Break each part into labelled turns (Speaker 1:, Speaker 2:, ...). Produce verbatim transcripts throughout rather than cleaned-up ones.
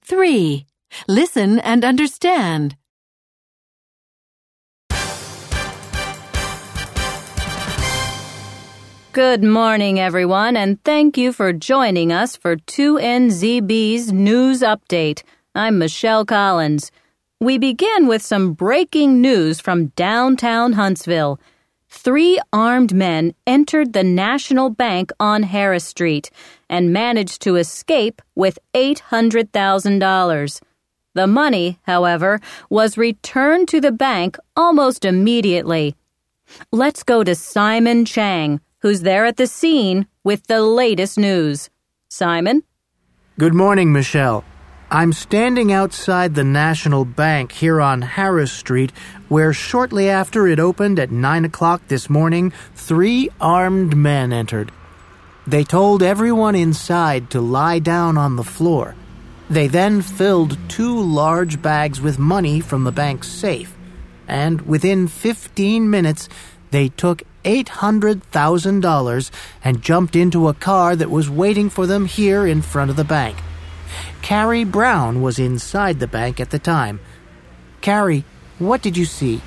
Speaker 1: three. Listen and understand.
Speaker 2: Good morning, everyone, and thank you for joining us for two N Z B's News Update. I'm Michelle Collins. We begin with some breaking news from downtown Huntsville. Three armed men entered the National Bank on Harris Street and managed to escape with eight hundred thousand dollars. The money, however, was returned to the bank almost immediately. Let's go to Simon Chang, who's there at the scene with the latest news. Simon?
Speaker 3: Good morning, Michelle. I'm standing outside the National Bank here on Harris Street, where shortly after it opened at nine o'clock this morning, three armed men entered. They told everyone inside to lie down on the floor. They then filled two large bags with money from the bank's safe, and within fifteen minutes, they took eight hundred thousand dollars and jumped into a car that was waiting for them here in front of the bank. Carrie Brown was inside the bank at the time. Carrie, what did you see?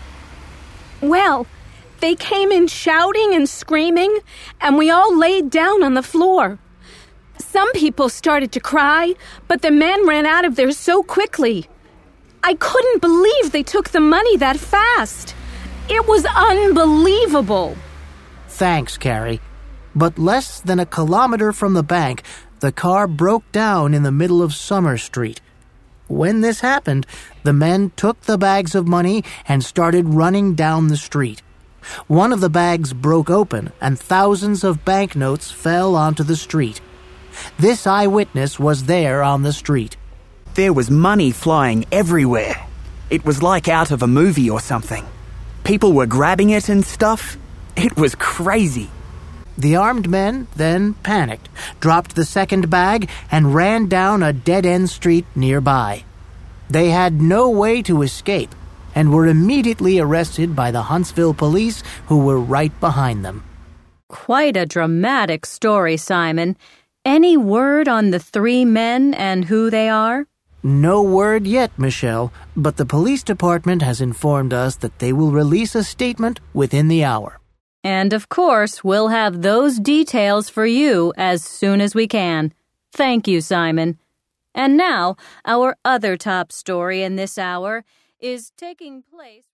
Speaker 4: Well, they came in shouting and screaming, and we all laid down on the floor. Some people started to cry, but the men ran out of there so quickly. I couldn't believe they took the money that fast. It was unbelievable.
Speaker 3: Thanks, Carrie. But less than a kilometer from the bank, the car broke down in the middle of Summer Street. When this happened, the men took the bags of money and started running down the street. One of the bags broke open, and thousands of banknotes fell onto the street. This eyewitness was there on the street.
Speaker 5: There was money flying everywhere. It was like out of a movie or something. People were grabbing it and stuff. It was crazy.
Speaker 3: The armed men then panicked, dropped the second bag, and ran down a dead-end street nearby. They had no way to escape and were immediately arrested by the Huntsville police, who were right behind them.
Speaker 2: Quite a dramatic story, Simon. Any word on the three men and who they are?
Speaker 3: No word yet, Michelle, but the police department has informed us that they will release a statement within the hour.
Speaker 2: And of course, we'll have those details for you as soon as we can. Thank you, Simon. And now, our other top story in this hour is taking place